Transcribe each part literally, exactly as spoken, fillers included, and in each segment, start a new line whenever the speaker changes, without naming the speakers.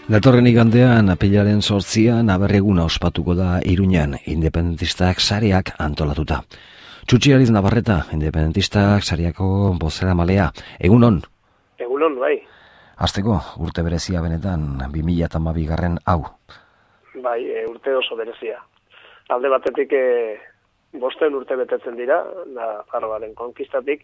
Datorren igandean, apirilaren zortzian, aberreguna ospatuko da Iruñan, independentistak sareak antolatuta. Txutxi Ariz Navarreta, independentistak sareako bozera malea. Egunon?
Egunon, bai.
Hasteko, urte berezia benetan, bi mila hamabigarren hau.
Bai, e, urte oso berezia. Alde batetik, e, bosten urte betetzen dira, Nafarroaren konkistatik,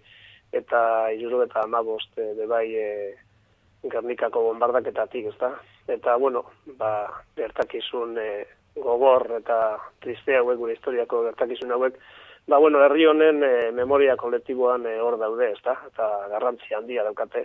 eta iruro eta hamabost, e, bai, e, Gernikako bombardaketatik, ezta? Eta, bueno, ba, gertakizun e, gogor eta triste hauek, gure historiako gertakizun hauek, ba, bueno, herri honen e, memoria kolektiboan e, hor daude, ezta? Eta garrantzi handia daukate.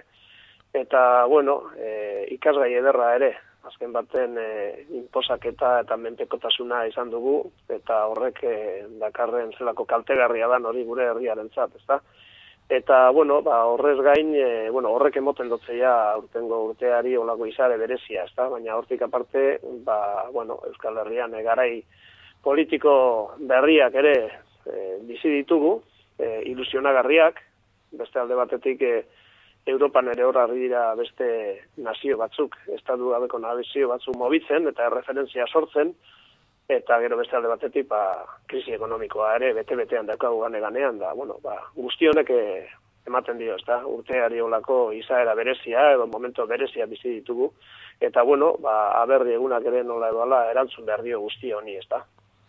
Eta, bueno, e, ikasgai ederra ere, azken baten e, inposaketa eta menpekotasuna izan dugu, eta horrek e, dakarren zelako kaltegarria da hori gure herriarentzat, ezta? Eta, bueno, ba, horrez gain, e, bueno, horrek emoten dotzeia urtengo urteari olako izare berezia, ezta? Baina hortik aparte, ba, bueno, Euskal Herrian e, garai politiko berriak ere e, bizi ditugu, e, ilusionagarriak, beste alde batetik e, Europan ere hor harri dira beste nazio batzuk, estatu gabeko nazio batzuk mobitzen eta referentzia sortzen, eta gero beste alde batetik, ba, krisi ekonomikoa ere, bete-betean daukagu gane-ganean, da, bueno, ba, guzti honek ematen dio, ezta, urteari olako izaera berezia, edo momento berezia bizi ditugu, eta, bueno, ba, aberri egunak ere nola edo ala erantzun behar dio guzti honi, ezta.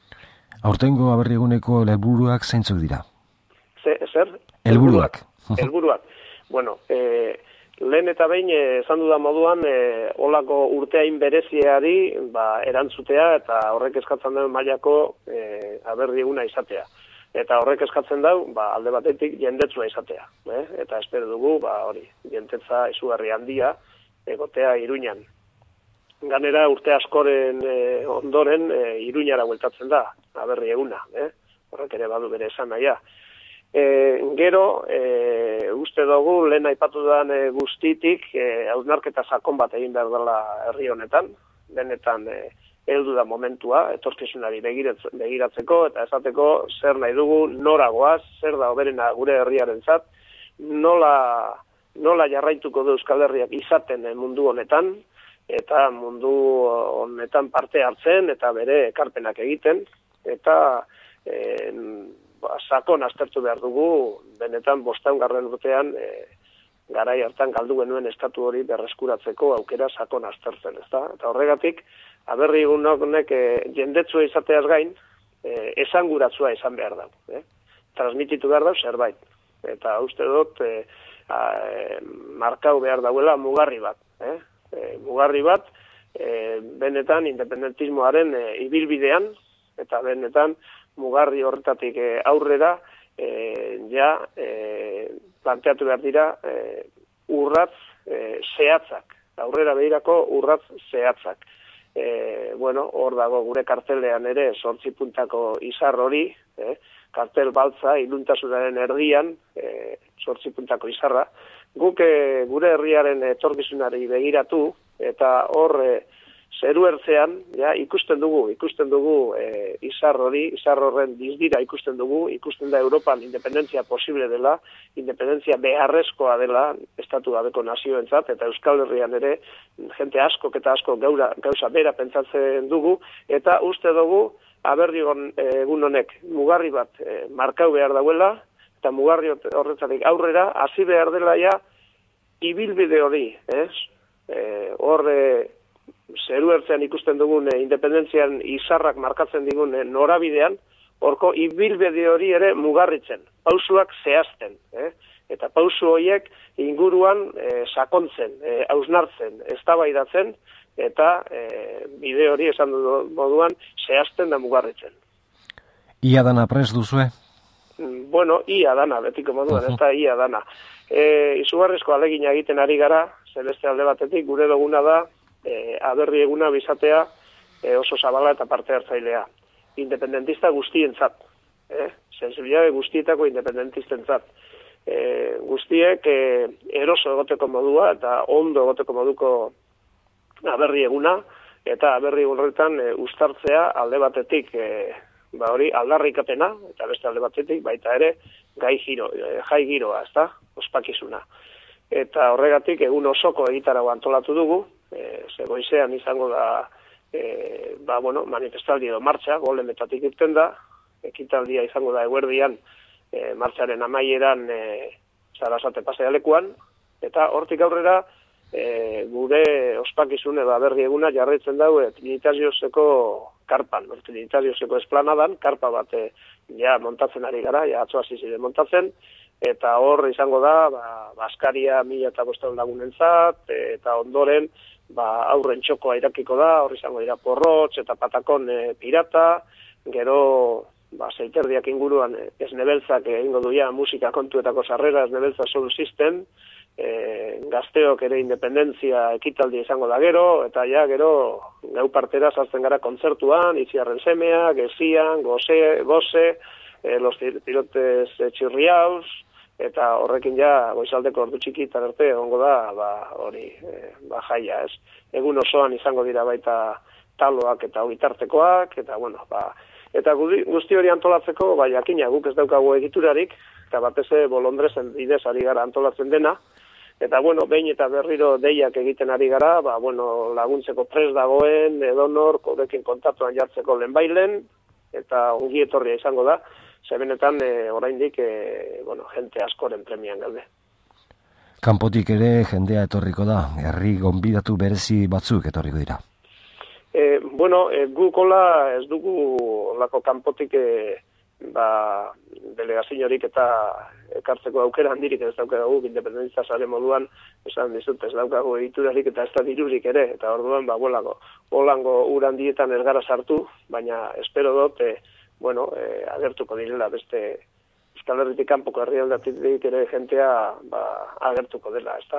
Aurtengo aberri eguneko helburuak zeintzuk dira?
Ze, zer?
Helburuak.
Helburuak. Bueno, eh, lehen eta behin esan dudan moduan e, olako urteain bereziari ba, erantzutea eta horrek eskatzen duen mailako e, aberri eguna izatea. Eta horrek eskatzen dau ba, alde batetik jendetzua izatea. Eh? Eta espero dugu ba, hori jendetza izugarri handia egotea Iruñan. Ganera urte askoren e, ondoren e, Iruñara bueltatzen da aberri eguna. Eh? Horrek ere badu bere esan nahia. E, gero, e, uste dugu, lehen aipatu den e, guztitik, e, hausnarketa sakon bat egin behar dela herri honetan, benetan e, heldu da momentua, etorkizunari begiratzeko, eta esateko zer nahi dugu, noragoaz, zer da hoberena gure herriarentzat, nola, nola jarraituko du Euskal Herriak izaten mundu honetan, eta mundu honetan parte hartzen, eta bere ekarpenak egiten, eta e, Ba, sakon aztertu behar dugu, benetan bosteun garren urtean e, garai hartan galdu genuen estatu hori berreskuratzeko aukera sakon aztertzen, ezta? Eta horregatik, aberri egun honek e, jendetzua izateaz gain, e, esanguratzua izan behar dago. Eh? Transmititu behar dago zerbait. Eta uste dut, e, a, e, markau behar dauela mugarri bat. Eh? E, mugarri bat, e, benetan independentismoaren e, ibilbidean, eta benetan, mugarri horretatik e, aurrera e, ja e, planteatu behar dira e, urratz e, zehatzak, aurrera behirako urratz zehatzak. E, bueno, hor dago gure kartelean ere zortzi puntako izar hori, e, kartel baltza iluntasunaren erdian, e, zortzi puntako izarra, guk e, gure herriaren etorkizunari begiratu, eta hor e, zeru ertzean, ja, ikusten dugu, ikusten dugu e, izar hori, izar horren dizdira ikusten dugu, ikusten da Europan independentzia posible dela, independentzia beharrezkoa dela, estatu gabeko nazioentzat, eta Euskal Herrian ere, jente askok eta asko gaura, gauza bera pentsatzen dugu, eta uste dugu, aberri egun honek mugarri bat e, markau behar dauela, eta mugarri horretzatik aurrera, hasi behar dela ja, ibilbide hori, ez? E, hor, e, zeru ertzean ikusten dugun e, independentzian izarrak markatzen digun e, norabidean, horko ibilbide hori ere mugarritzen, pausuak zehazten, eh? Eta pausu horiek inguruan e, sakontzen, e, hausnartzen, eztabaidatzen, eta e, bide hori esan du moduan zehazten da mugarritzen.
Ia dana prest duzue?
Bueno, ia dana, betiko moduan, uh-huh. Ez da ia dana. E, izugarrizko alegina egiten ari gara, zeleste alde batetik, gure duguna da, E, aberri eguna bizatea e, oso zabala eta parte hartzailea. Independentista guztientzat. Eh? Sensibilitate guztietako independentistentzat. E, guztiek e, eroso egoteko modua eta ondo egoteko moduko aberri eguna, eta aberri horretan e, uztartzea alde batetik e, ba hori aldarrikapena, eta beste alde batetik baita ere gai giro, e, jai giroa, ezta? Ospakizuna. Eta horregatik egun osoko egitarago antolatu dugu, e, ze goizean izango da e, ba, bueno, manifestaldi edo martxa, golemetatik irten da, ekitaldia izango da eguerdian e, martxaren amaieran e, Sarasate pasealekuan, eta hortik aurrera e, gure ospakizun edo aberri eguna jarraitzen dau e, Trinitarioseko karpan, Trinitarioseko esplanadan, karpa bat e, ja montatzen ari gara, ja atzo hasi ziren montatzen, eta hor izango da, ba, Baskaria mila eta bostehun lagunentzat, e, eta ondoren ba, aurren txokoa irakiko da, hor izango dira porrotx eta patakon e, pirata, gero ba, zeiterdiak inguruan esnebeltzak egingo duia musika kontuetako sarrera, esnebeltza sound system, e, gazteok ere independentzia ekitaldi izango da gero, eta ja gero gau partera sartzen gara kontzertuan, Itziarren semea, Gezian, Goze, Goze, e, Los Tirotes Txirriaus, eta horrekin ja goizaldeko ordu txikitan arte egongo da ba, hori e, ba, jaia, ez. Egun osoan izango dira baita taloak eta ogitartekoak, eta bueno, ba, eta guzti hori antolatzeko, bai, jakina guk ez daukagu egiturarik, eta batez ere Bolondresen bidez ari gara antolatzen dena, eta bueno, behin eta berriro deiak egiten ari gara, ba, bueno, laguntzeko prest dagoen, edonor, korekin kontatuan jartzeko lehenbailen, eta ongi etorria izango da, zebenetan e, oraindik e, bueno, jente askoren premian gaude.
Kanpotik ere jendea etorriko da, herri gonbidatu berezi batzuk etorriko dira.
E, bueno, e, guk hola ez dugu olako kanpotik e, ba, delegaziorik eta ekartzeko aukera handirik ez daukagu, independentista sare moduan, esan dizut, ez daukagu egiturarik eta ez da dirurik ere, eta orduan, ba, bolako, holango ur handietan ez gara sartu, baina espero dut, e, bueno, e, agertuko direla beste Euskal Herritik kanpoko herrialdetik ere jentea ba, agertuko dela, ezta.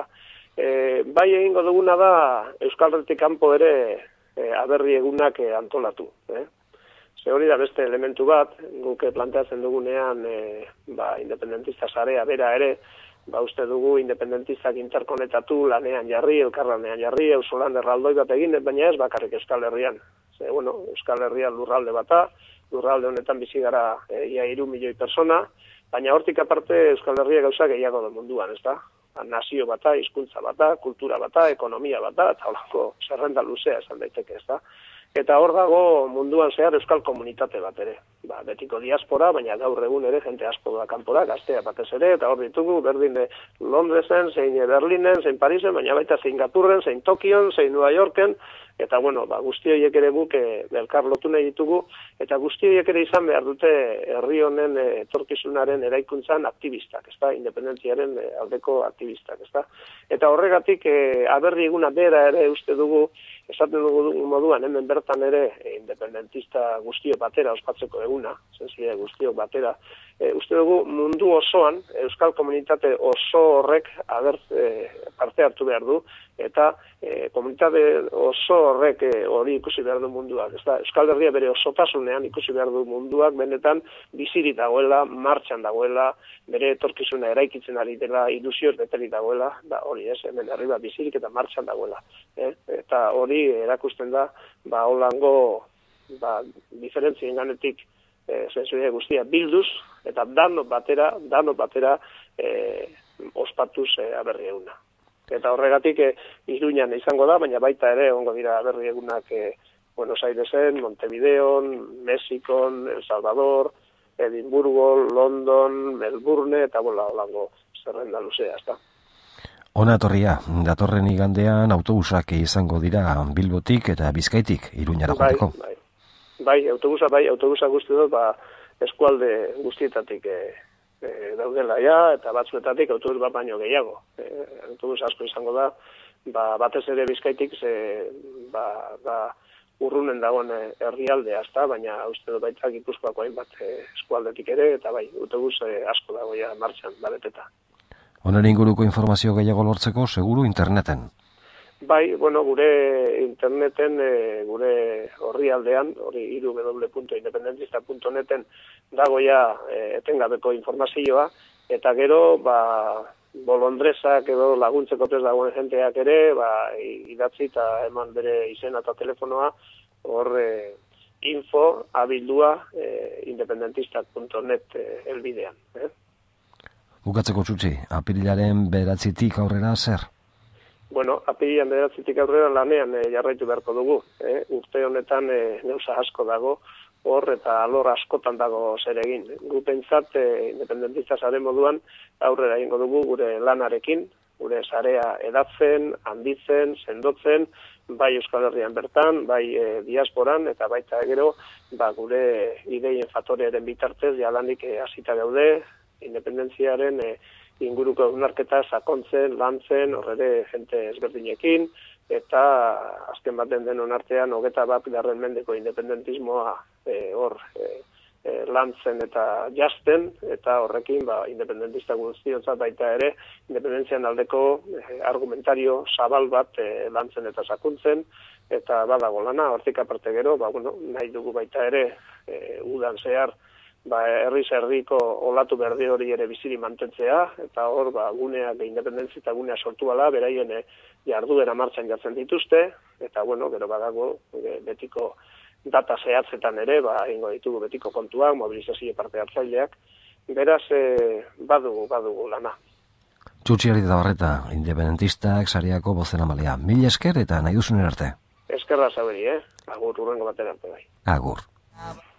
E, bai egingo duguna da Euskal Herritik kanpo ere E, aberri egunak e, antolatu. Eh? Ze hori da beste elementu bat, guk planteatzen dugunean e, ba, independentista sarea bera ere, ba, uste dugu independentistak interkonetatu lanean jarri, elkarlanean jarri, auzolan erraldoi bat egin, baina ez bakarrik Euskal Herrian. Ze, bueno, Euskal Herrian lurralde bata, lurralde honetan bizi gara e, ia hiru milioi persona, baina hortik aparte Euskal Herria gauza gehiago da munduan, ez da? Nazio bata, hizkuntza bata, kultura bata, ekonomia bata, eta holako zerrenda luzea esan daiteke, ez da. Eta hor dago munduan zehar euskal komunitate bat ere. Ba, betiko diaspora, baina gaur egun ere jente asko da kanpora, gaztea batez ere, eta hor ditugu berdin Londresen, zein Berlinen, zein Parisen, baina baita Singapurren, zein Tokion, zein New Yorken, eta bueno, ba, guzti horiek ere guk e, elkar lotu nahi ditugu, eta guzti horiek ere izan behar dute herri honen e, etorkizunaren eraikuntzan aktivistak, ezta, independentziaren e, aldeko aktivistak, ezta. Eta horregatik e, aberri eguna bera ere uste dugu, esaten dugu moduan, hemen bertan ere e, independentista guztiok batera ospatzeko eguna, zentzile guztiok batera, e, uste dugu mundu osoan, euskal komunitate oso horrek abert, e, parte hartu behar du, eta e, komunitate oso horrek e, hori ikusi behar du munduak. Ez da, Euskal Herria bere osotasunean ikusi behar du munduak, benetan bizirik dagoela, martxan dagoela, bere etorkizuna eraikitzen ari dela, ilusioz beterik dagoela, da hori ez, hemen herri bat bizirik eta martxan dagoela. Eh? Eta hori erakusten da, ba, holango ba, diferentzien ganetik e, zentzue guztia bilduz, eta dano batera, dano batera e, ospatuz e, aberri eguna. Eta horregatik e, Iruñan izango da, baina baita ere ongo dira aberri egunak e, Buenos Airesen, Montevideon, Mexikon, El Salvador, Edimburgo, London, Melbourne, eta bola holango zerrenda luzea, ezta.
Ona etorria, datorren igandean autobusak izango dira Bilbotik eta Bizkaitik Iruñara joateko.
Bai, bai, bai, autobusa, bai, autobusa guzti dut, ba, eskualde guztietatik e, e, daudela ja, eta batzuetatik autobus bat baino gehiago. E, autobus asko izango da, ba, batez ere Bizkaitik, ze, ba, ba, urrunen dagoen herrialdea, ezta, baina uste dut baita Gipuzkoako hainbat e, eskualdetik ere, eta bai, autobus e, asko dago ja martxan, bareteta.
Honen inguruko informazio gehiago lortzeko, seguru interneten?
Bai, bueno, gure interneten, e, gure orrialdean, hori w w w punto independentista punto neten dago ja e, etengabeko informazioa, eta gero, ba, bolondresak edo laguntzeko prest dagoen jenteak ere, ba, idatzi eta eman bere izena eta telefonoa, hor e, info abildua e, independentista punto net e, elbidean. Eh?
Bukatzeko txutxi, apirilaren beratzitik aurrera zer?
bueno, apirian bederatzitik aurrera lanean e, jarraitu beharko dugu. E, urte honetan e, gauza asko dago, hor eta alor askotan dago zer egin. Gu pentsat, e, independentista zaren moduan, aurrera egingo dugu gure lanarekin, gure sarea edatzen, handitzen, sendotzen, bai Euskal Herrian bertan, bai e, diasporan, eta baita gero, ba, gure ideien faktorearen bitartez, jalanik e, hasita gaude, independentziaren e, inguruko egunarketa sakontzen, lantzen, horre jente ezberdinekin, eta azken baten denon artean, hogeta bat garren mendeko independentismoa e, hor e, e, lantzen eta jasten, eta horrekin ba, independentista guztiontzat baita ere, independentzian aldeko e, argumentario zabal bat e, lantzen eta sakuntzen, eta badago lana, hortik aparte gero, ba, bueno, nahi dugu baita ere, e, udan zehar, ba, herri zerdiko olatu berdi hori ere biziri mantentzea, eta hor, ba, guneak, independentzia eta gunea sortu ala, beraien e, jarduera martxan jartzen dituzte, eta, bueno, gero badago, e, betiko data zehatzetan ere, ba, ingo ditugu betiko kontuak, mobilizazio parte hartzaileak, beraz, e, badugu, badugu lana.
Txutxi Arrizabalaga, independentistak sariako bozeramalea. Mila esker eta nahi duzunen arte.
Eskerra zaberi, eh? Agur, urrengo batera arte bai.
Agur.